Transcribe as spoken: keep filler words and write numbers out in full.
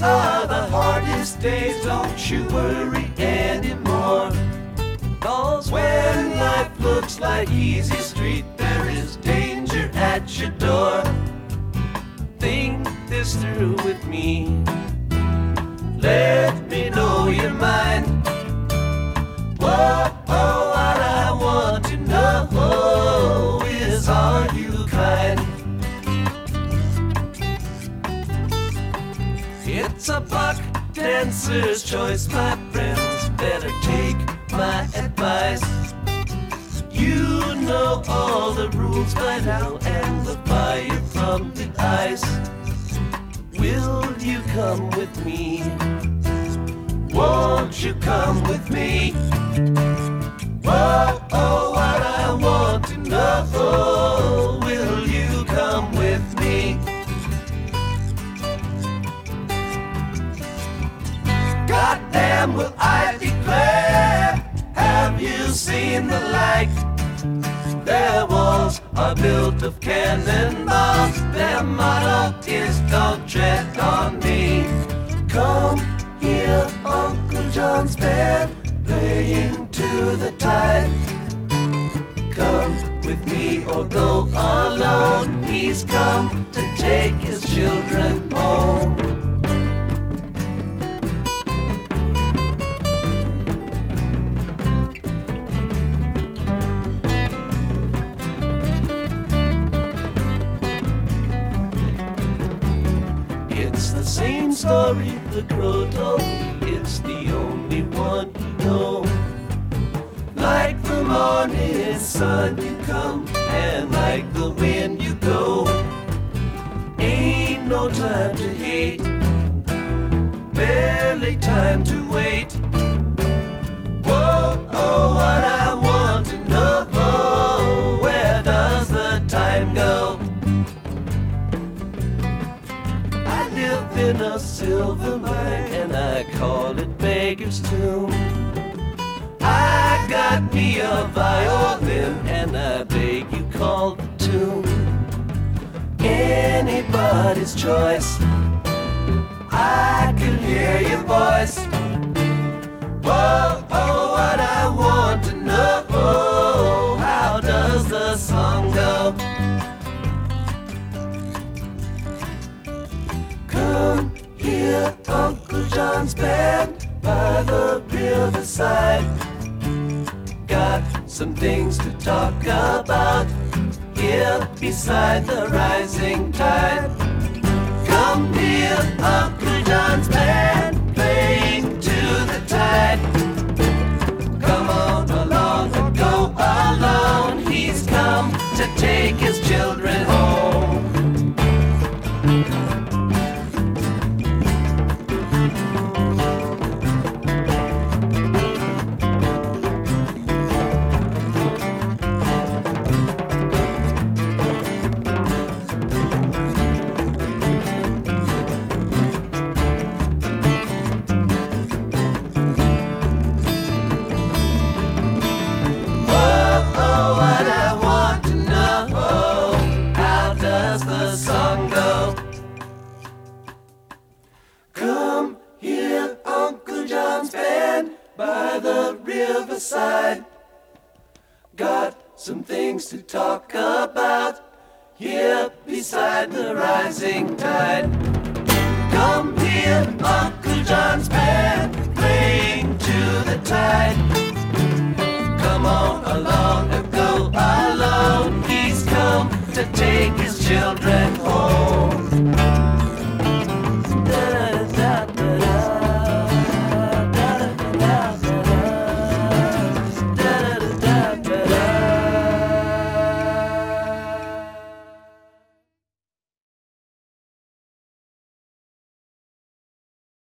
are the hardest days, don't you worry anymore. 'Cause when life looks like easy street, there is danger at your door. Think this through with me. Let me know your mind. Whoa, oh, what I want to know is, are you kind? It's a buck dancer's choice, my friends. Better take my advice. You know all the rules by now, and the fire from the ice. Will you come with me? Won't you come with me? Whoa, oh, what I want to know. Will you come with me? Goddamn, will I declare, have you seen the light? Their walls are built of cannonballs. Their motto is don't tread on me. Come here, Uncle John's band playing to the tide. Come with me or go alone. He's come to take his children home. Same story the crow told me, it's the only one you know. Like the morning sun you come, and like the wind you go. Ain't no time to hate, barely time to wait. Whoa, oh, what I want to know, where does the time go? In a silver mine, and I call it Beggar's Tomb. I got me a violin, and I beg you call the tune. Anybody's choice, I can hear your voice. Whoa, oh, what I want to know, how does the song go? Come here, Uncle John's band by the riverside. Got some things to talk about here beside the rising tide. Come here, Uncle John's band playing to the tide. Come on along or go alone. He's come to take his children home. Got some things to talk about here beside the rising tide. Come here, Uncle John's band playing to the tide. Come on along.